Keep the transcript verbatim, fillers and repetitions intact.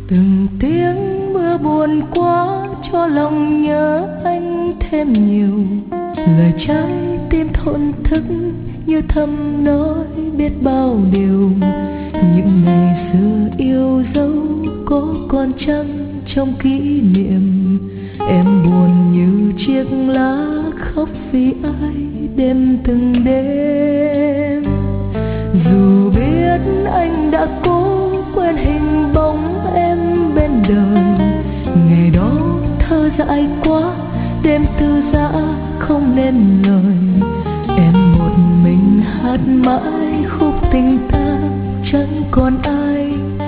Từng tiếng mưa buồn quá cho lòng nhớ anh thêm nhiều. Lời trái tim thổn thức như thầm nói biết bao điều. Những ngày xưa yêu dấu có còn chăng trong kỷ niệm. Em buồn như chiếc lá khóc vì ai đêm từng đêm. Dù biết anh đã cố quên hình bóng em bên đời, ngày đó thơ dại quá đêm tư dã không nên lời. Em một mình hát mãi khúc tình ta chẳng còn ai.